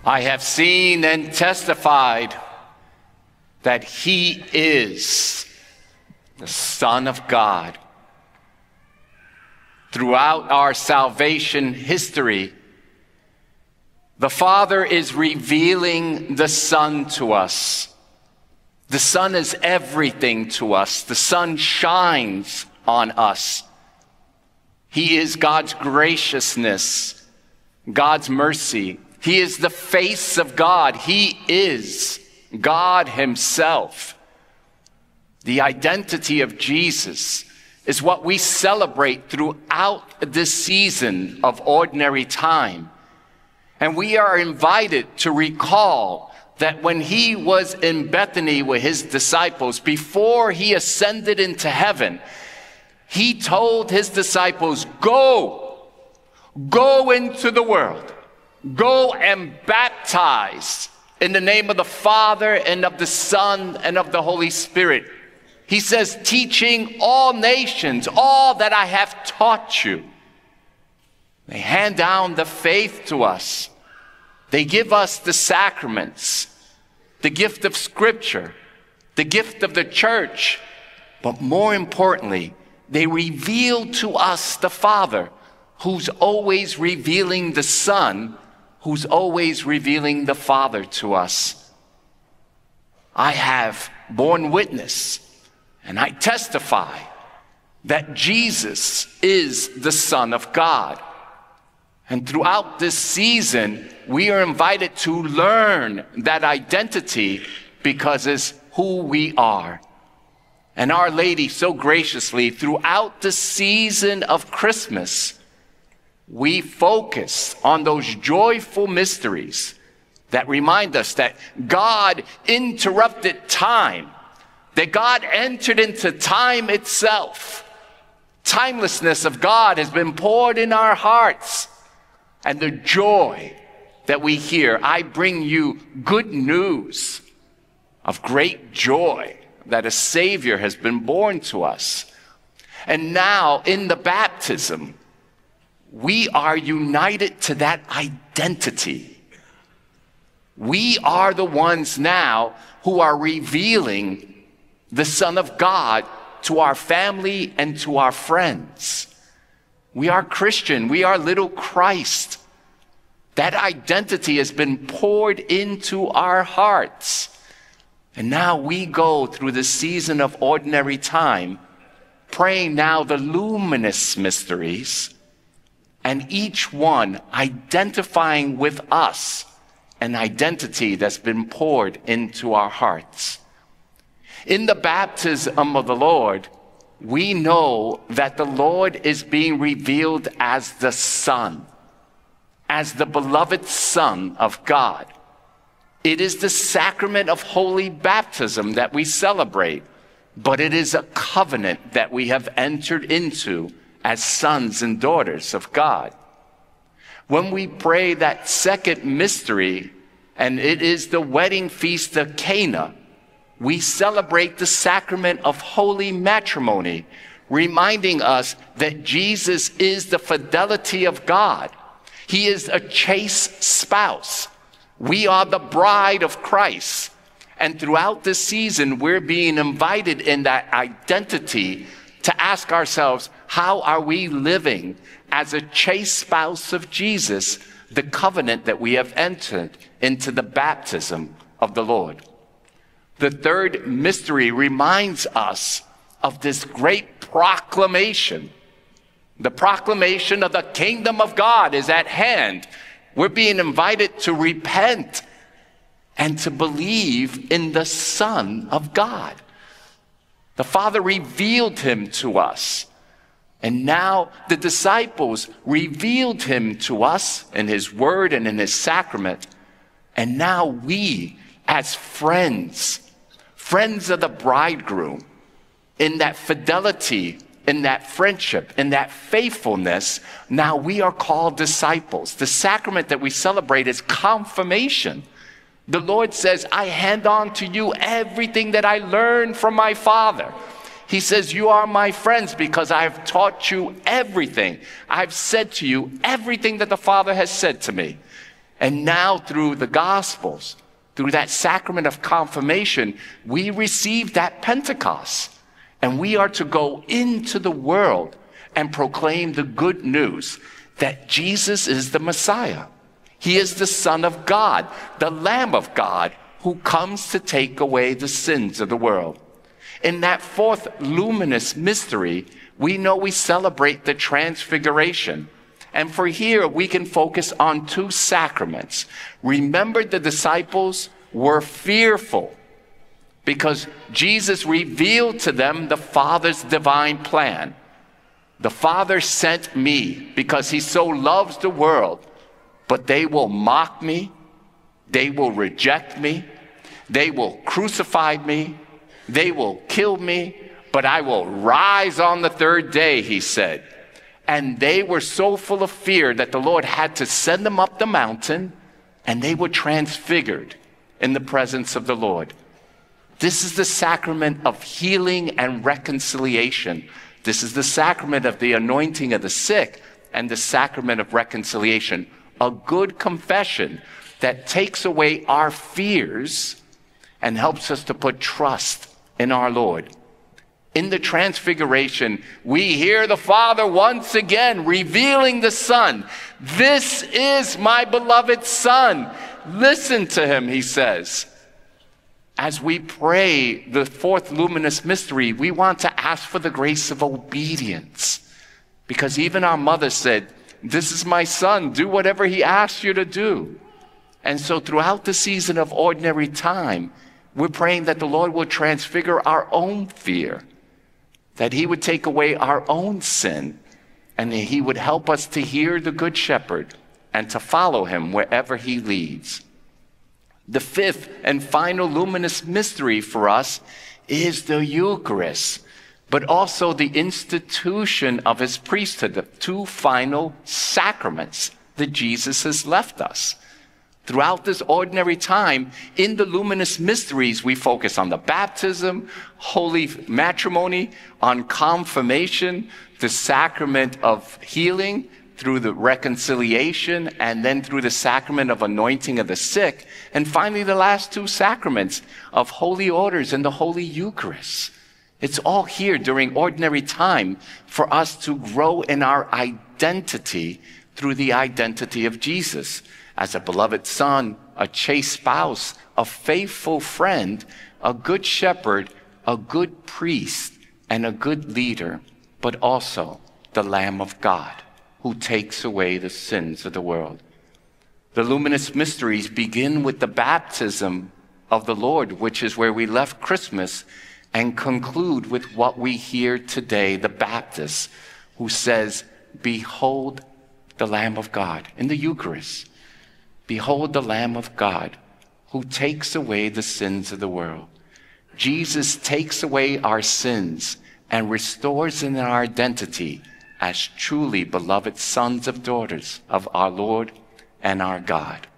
I have seen and testified that he is the Son of God. Throughout our salvation history, the Father is revealing the Son to us. The Son is everything to us. The Son shines on us. He is God's graciousness, God's mercy. He is the face of God. He is God himself. The identity of Jesus is what we celebrate throughout this season of ordinary time. And we are invited to recall that when he was in Bethany with his disciples, before he ascended into heaven, he told his disciples, go into the world, go and baptize in the name of the Father and of the Son and of the Holy Spirit. He says, teaching all nations, all that I have taught you. They hand down the faith to us. They give us the sacraments, the gift of Scripture, the gift of the church. But more importantly, they reveal to us the Father, who's always revealing the Son, who's always revealing the Father to us. I have borne witness, and I testify that Jesus is the Son of God. And throughout this season, we are invited to learn that identity because it's who we are. And Our Lady so graciously, throughout the season of Christmas, we focus on those joyful mysteries that remind us that God interrupted time, that God entered into time itself. Timelessness of God has been poured in our hearts. And the joy that we hear, I bring you good news of great joy that a Savior has been born to us. And now in the baptism, we are united to that identity. We are the ones now who are revealing the Son of God to our family and to our friends. We are Christian. We are little Christ. That identity has been poured into our hearts. And now we go through the season of ordinary time, praying now the luminous mysteries, and each one identifying with us an identity that's been poured into our hearts. In the baptism of the Lord, we know that the Lord is being revealed as the Son, as the beloved Son of God. It is the sacrament of holy baptism that we celebrate, but it is a covenant that we have entered into as sons and daughters of God. When we pray that second mystery, and it is the wedding feast of Cana, we celebrate the sacrament of holy matrimony, reminding us that Jesus is the fidelity of God. He is a chaste spouse. We are the bride of Christ. And throughout this season, we're being invited in that identity to ask ourselves, how are we living as a chaste spouse of Jesus, the covenant that we have entered into the baptism of the Lord? The third mystery reminds us of this great proclamation. The proclamation of the kingdom of God is at hand. We're being invited to repent and to believe in the Son of God. The Father revealed him to us. And now the disciples revealed him to us in his word and in his sacrament. And now we, as friends of the bridegroom, in that fidelity, in that friendship, in that faithfulness, now we are called disciples. The sacrament that we celebrate is confirmation. The Lord says, I hand on to you everything that I learned from my Father. He says, you are my friends because I have taught you everything. I've said to you everything that the Father has said to me. And now through the Gospels, through that sacrament of confirmation, we receive that Pentecost. And we are to go into the world and proclaim the good news that Jesus is the Messiah. He is the Son of God, the Lamb of God, who comes to take away the sins of the world. In that fourth luminous mystery, we know we celebrate the Transfiguration. And for here, we can focus on two sacraments. Remember, the disciples were fearful because Jesus revealed to them the Father's divine plan. The Father sent me because he so loves the world, but they will mock me, they will reject me, they will crucify me, they will kill me, but I will rise on the third day, he said. And they were so full of fear that the Lord had to send them up the mountain, and they were transfigured in the presence of the Lord. This is the sacrament of healing and reconciliation. This is the sacrament of the anointing of the sick and the sacrament of reconciliation. A good confession that takes away our fears and helps us to put trust in our Lord. In the Transfiguration, we hear the Father once again revealing the Son. This is my beloved Son. Listen to him, he says. As we pray the fourth luminous mystery, we want to ask for the grace of obedience. Because even our mother said, this is my son, do whatever he asks you to do. And so throughout the season of ordinary time, we're praying that the Lord will transfigure our own fear, that he would take away our own sin, and that he would help us to hear the Good Shepherd and to follow him wherever he leads. The fifth and final luminous mystery for us is the Eucharist, but also the institution of his priesthood, the two final sacraments that Jesus has left us. Throughout this ordinary time, in the luminous mysteries, we focus on the baptism, holy matrimony, on confirmation, the sacrament of healing through the reconciliation, and then through the sacrament of anointing of the sick. And finally, the last two sacraments of holy orders and the Holy Eucharist. It's all here during ordinary time for us to grow in our identity through the identity of Jesus. As a beloved son, a chaste spouse, a faithful friend, a good shepherd, a good priest, and a good leader, but also the Lamb of God who takes away the sins of the world. The luminous mysteries begin with the baptism of the Lord, which is where we left Christmas, and conclude with what we hear today, the Baptist, who says, behold the Lamb of God in the Eucharist. Behold the Lamb of God who takes away the sins of the world. Jesus takes away our sins and restores in our identity as truly beloved sons and daughters of our Lord and our God.